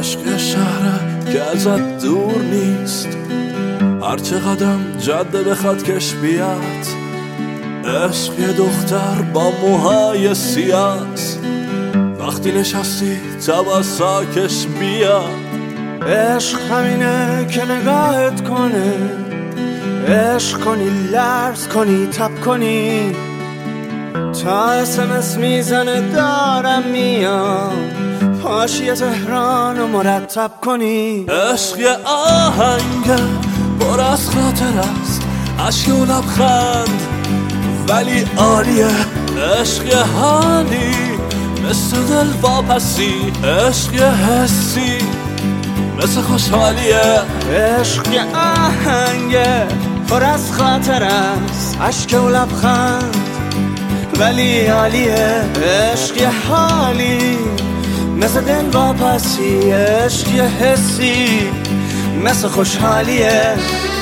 عشق شهره که ازت دور نیست، هرچه قدم جاده بخواد کش بیاد. عشق یه دختر با موهای سیاست، وقتی نشستی تباساکش بیاد. عشق همینه که نگاهت کنه، عشق کنی لرز کنی تب کنی، تا اسمس میزنه دارم میام، پاشی تهران و مرتب کنی. عشق یه آهنگه پر از خاطر است، عشق و لبخند ولی عالیه. عشق یه حالی مثل دل واپسی، عشق یه حسی مثل خوشحالیه. عشق یه آهنگه پر از خاطر است، عشق و لبخند ولی عالیه. عشق یه حالی مثل دل واپسی، عشق یه حسی مثل خوشحالیه.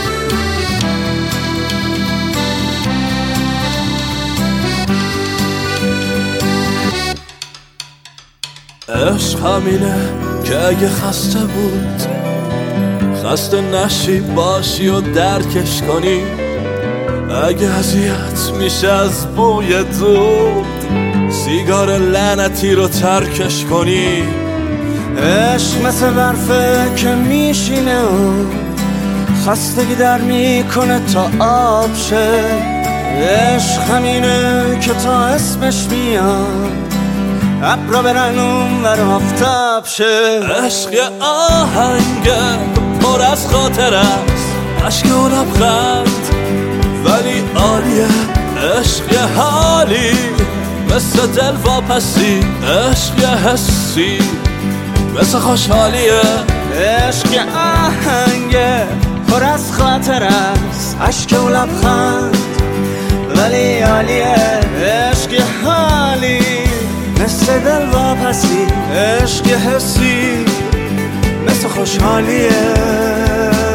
عشق همینه که اگه خسته بود، خسته نشی باشی و درکش کنی. اگه اذیت میشه از بوی دود، سیگار لعنتی رو ترکش کنی. عشق مثل برفه که میشینه و خستگی در میکنه تا آب شه. عشق همینه که تا اسمش میاد ابرا برن اون ور آفتاب شه. عشق یه آهنگه پر از خاطر است، عشق و لبخند ولی عالیه. عشق یه حالی مثل دل واپسی، عشق یه حسی مثل خوشحالیه. عشق یه آهنگه پر از خاطر است، عشق و لبخند ولی عالیه. عشق یه حالی مثل دل واپسی، عشق یه حسی مثل خوشحالیه.